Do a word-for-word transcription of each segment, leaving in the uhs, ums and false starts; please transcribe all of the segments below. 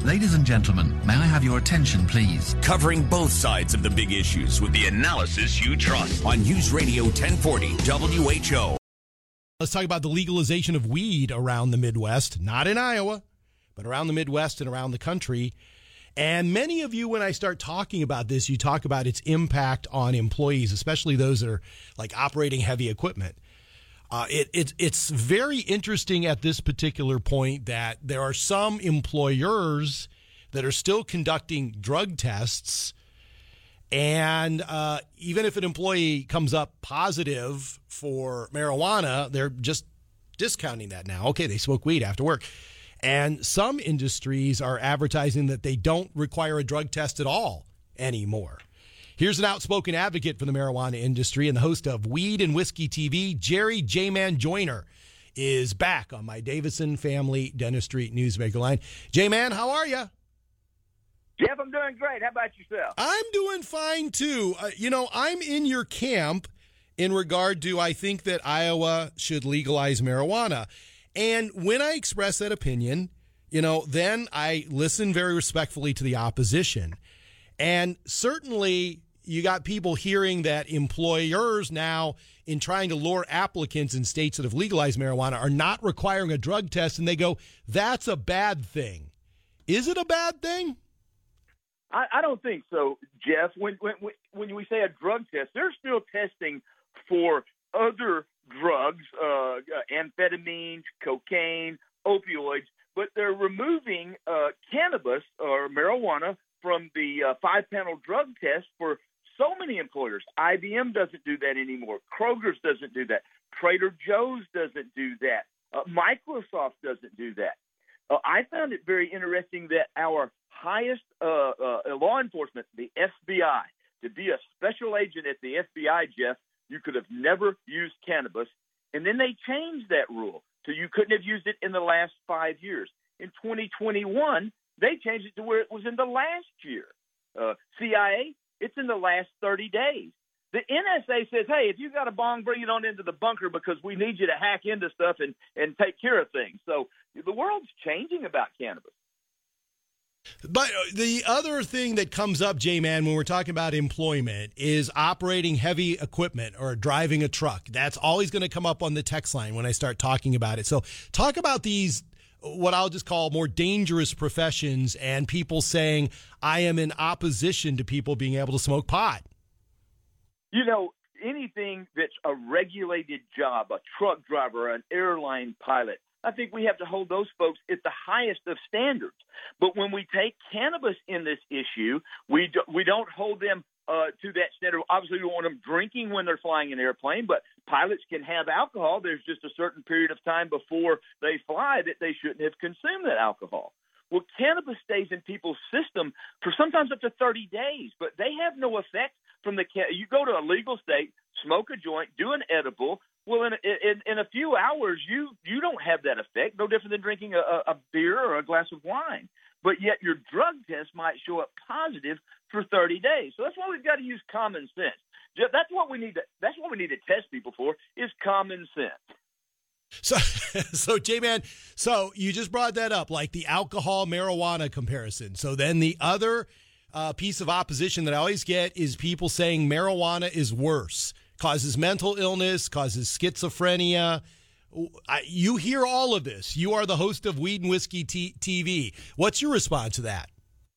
Ladies and gentlemen, may I have your attention, please? Covering both sides of the big issues with the analysis you trust on News Radio ten forty W H O. Let's talk about the legalization of weed around the Midwest, not in Iowa, but around the Midwest and around the country. And many of you, when I start talking about this, you talk about its impact on employees, especially those that are like operating heavy equipment. Uh, it, it, it's very interesting at this particular point that there are some employers that are still conducting drug tests. And uh, even if an employee comes up positive for marijuana, they're just discounting that now. Okay, they smoke weed after work. And some industries are advertising that they don't require a drug test at all anymore. Here's an outspoken advocate for the marijuana industry and the host of Weed and Whiskey T V, Jerry J-Man Joyner, is back on my Davison Family Dentistry Newsmaker line. J-Man, how are you? Jeff, I'm doing great. How about yourself? I'm doing fine, too. Uh, you know, I'm in your camp in regard to I think that Iowa should legalize marijuana. And when I express that opinion, you know, then I listen very respectfully to the opposition. And certainly you got people hearing that employers now, in trying to lure applicants in states that have legalized marijuana, are not requiring a drug test, and they go, that's a bad thing. Is it a bad thing? I, I don't think so, Jeff. When, when when we say a drug test, they're still testing for other drugs, uh, amphetamines, cocaine, opioids, but they're removing uh, cannabis or marijuana from the uh, five-panel drug test for so many employers. I B M doesn't do that anymore. Kroger's doesn't do that. Trader Joe's doesn't do that. Uh, Microsoft doesn't do that. Uh, I found it very interesting that our highest uh, uh, law enforcement, the F B I, to be a special agent at the F B I, Jeff, you could have never used cannabis. And then they changed that rule, so you couldn't have used it in the last five years. In twenty twenty-one, they changed it to where it was in the last year. Uh, C I A, it's in the last thirty days. The N S A says, hey, if you got a bong, bring it on into the bunker because we need you to hack into stuff and, and take care of things. So the world's changing about cannabis. But the other thing that comes up, J-Man, when we're talking about employment is operating heavy equipment or driving a truck. That's always going to come up on the text line when I start talking about it. So talk about these, what I'll just call more dangerous professions, and people saying, I am in opposition to people being able to smoke pot. You know, anything that's a regulated job, a truck driver, an airline pilot, I think we have to hold those folks at the highest of standards. But when we take cannabis in this issue, we do, we don't hold them uh, to that standard. Obviously, we want them drinking when they're flying an airplane, but pilots can have alcohol. There's just a certain period of time before they fly that they shouldn't have consumed that alcohol. Well, cannabis stays in people's system for sometimes up to thirty days, but they have no effect from the – you go to a legal state, smoke a joint, do an edible. Well, in, in in a few hours, you you don't have that effect, no different than drinking a, a beer or a glass of wine. But yet your drug test might show up positive for thirty days. So that's why we've got to use common sense. That's what we need to that's what we need to test people for is common sense. So, so J-Man, so you just brought that up, like the alcohol marijuana comparison. So then the other uh, piece of opposition that I always get is people saying marijuana is worse. Causes mental illness, causes schizophrenia. I, you hear all of this. You are the host of Weed and Whiskey T- TV. What's your response to that?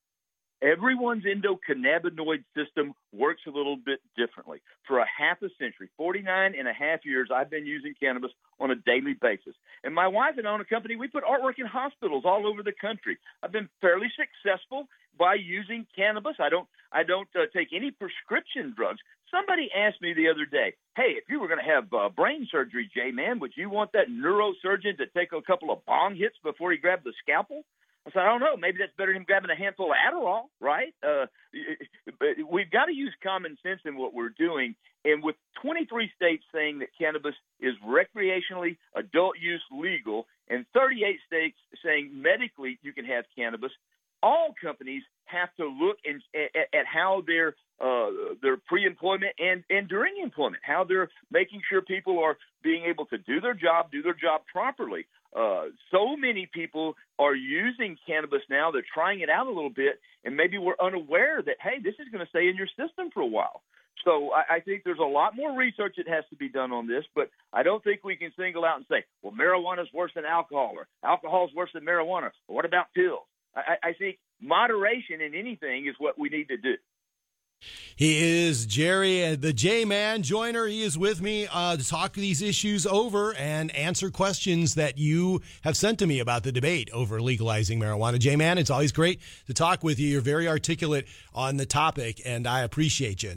Everyone's endocannabinoid system works a little bit differently. For a half a century, forty-nine and a half years, I've been using cannabis on a daily basis. And my wife and I own a company. We put artwork in hospitals all over the country. I've been fairly successful by using cannabis. I don't, I don't uh, take any prescription drugs. Somebody asked me the other day, hey, if you were going to have uh, brain surgery, J-Man, would you want that neurosurgeon to take a couple of bong hits before he grabbed the scalpel? I said, I don't know. Maybe that's better than him grabbing a handful of Adderall, right? Uh, but we've got to use common sense in what we're doing. And with twenty-three states saying that cannabis is recreationally adult use legal and thirty-eight states saying medically you can have cannabis, all companies have to look in, at, at how their uh, their pre-employment and, and during employment, how they're making sure people are being able to do their job, do their job properly. Uh, so many people are using cannabis now. They're trying it out a little bit, and maybe we're unaware that, hey, this is going to stay in your system for a while. So I, I think there's a lot more research that has to be done on this, but I don't think we can single out and say, well, marijuana is worse than alcohol, or alcohol is worse than marijuana, or what about pills? I, I think moderation in anything is what we need to do. He is Jerry, the J-Man Joyner. He is with me uh, to talk these issues over and answer questions that you have sent to me about the debate over legalizing marijuana. J-Man, it's always great to talk with you. You're very articulate on the topic, and I appreciate you.